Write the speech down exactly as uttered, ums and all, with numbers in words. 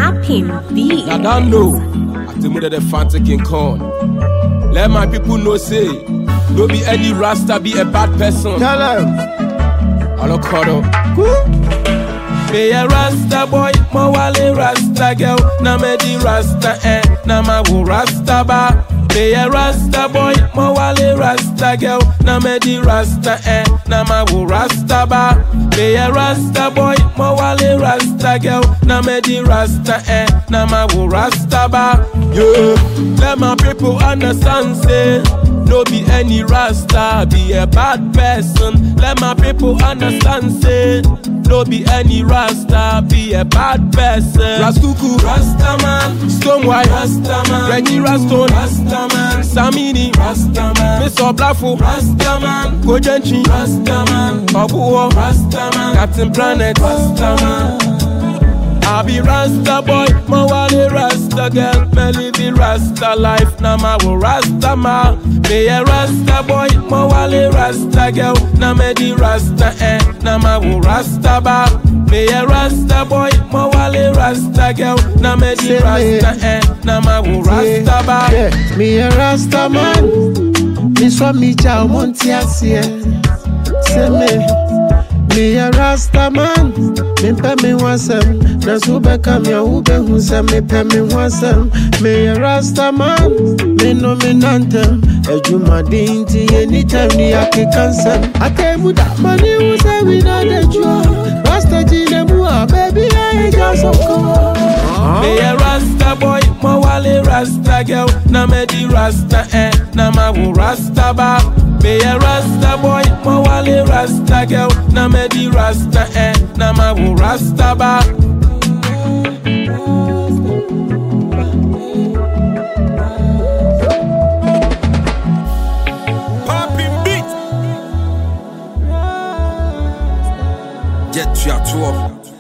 Popping beat. I don't know. I think more than the Fanta King Kong. Let my people know, say, no be any Rasta be a bad person. Tell them. I don't call up. Be a Rasta boy, my wale Rasta girl. Na me di Rasta eh, na ma wo Rasta ba. Be a Rasta boy, my wale Rasta girl. Na me di Rasta eh, na ma wo Rasta ba. Be a Rasta boy, my wale Rasta girl. Na me di Rasta eh, na ma wo Rasta ba. Yeah, let my people understand say. No be any Rasta, be a bad person. Let my people understand, say. No be any Rasta, be a bad person. Rastuku, Rastaman, Stonewhite, Rastaman, Reggie Raston, Rastaman, Samini, Rastaman, Mister Blafo, Rastaman, Kojenchi, Rastaman, Obuo, Rastaman, Captain Planet, Rastaman. I be Rasta boy, my wale Rasta girl. Me live the Rasta life, na ma wo Rasta ma. Be a Rasta boy, my wale Rasta girl. Na me di Rasta eh, na ma wo Rasta ba. Be a Rasta boy, my wale Rasta girl. Na me di Rasta eh, na ma wo Rasta ba. Yeah, me a Rasta man. Me so me chow monti asie. Say me. Me a Rasta man, me pe me wasem. Na sube kam ya ube hunse me pe me wasem. Me a Rasta man, me no me nantem. Ejuma dinti anytime ni ake kansem. Ake muda mani use we na de jua. Rasta jine mua baby I just so cool. Me a Rasta boy, my wale Rasta girl. Na me di Rasta eh, na ma wo Rasta ba. Be a Rasta boy, my wale Rasta girl. Na me di Rasta eh, na ma wo Rasta ba. Popping beat. Get you at twelve.